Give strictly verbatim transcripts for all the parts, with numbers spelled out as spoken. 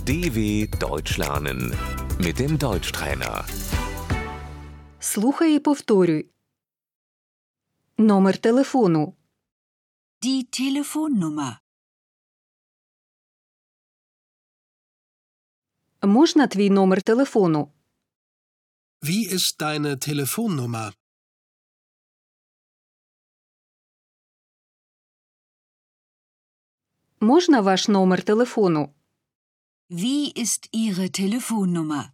D W Deutsch lernen mit dem Deutschtrainer. Слухай і повторюй. Номер телефону. Die Telefonnummer. Можна твій номер телефону? Wie ist deine Telefonnummer? Можна ваш номер телефону? Wie ist Ihre Telefonnummer?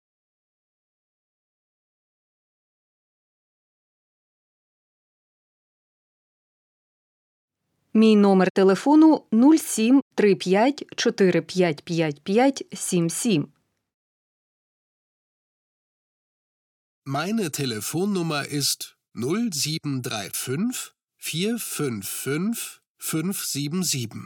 Мій номер телефону нуль сім три п'ять чотири п'ять п'ять п'ять сім сім. Meine Telefonnummer ist null sieben drei fünf vier fünf fünf fünf sieben sieben.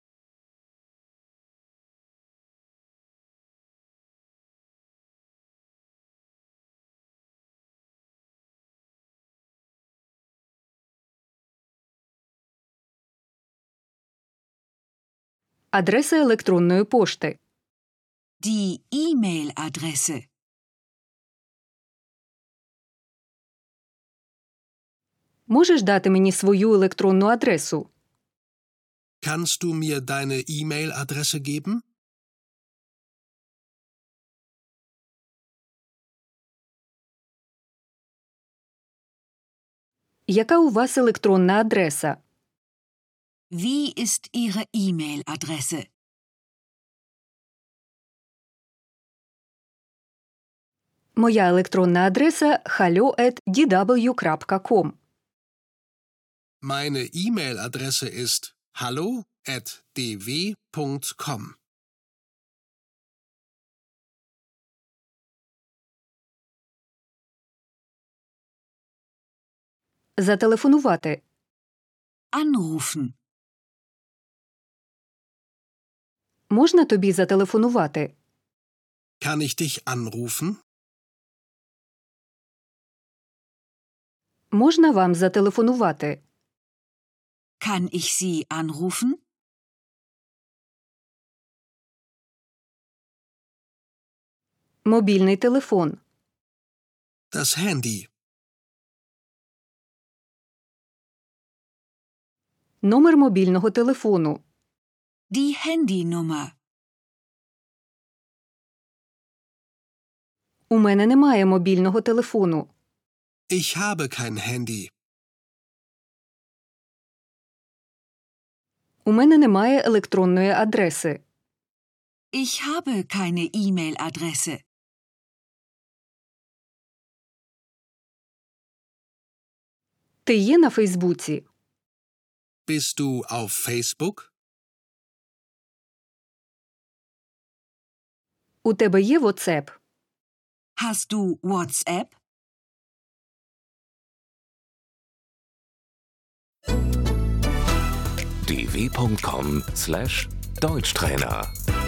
Адреса електронної пошти. Die E-Mail-Adresse. Можеш дати мені свою електронну адресу? Kannst du mir deine E-Mail-Adresse geben? Яка у вас електронна адреса? Wie ist Ihre E-Mail-Adresse? Моя електронна адреса hallo at d w крапка com. Meine E-Mail-Adresse ist hallo at d w punkt com. Зателефонувати. Anrufen. Можна тобі зателефонувати? Kann ich dich anrufen? Можна вам зателефонувати? Kann ich Sie anrufen? Мобільний телефон. Das Handy. Номер мобільного телефону. Die Handynummer. У мене немає мобільного телефону. Ich habe kein Handy. У мене немає електронної адреси. Ich habe keine E-Mail-Adresse. Ти є на Фейсбуці? Bist du auf Facebook? У тебе є WhatsApp? Hast du WhatsApp? d w punkt com slash Deutschtrainer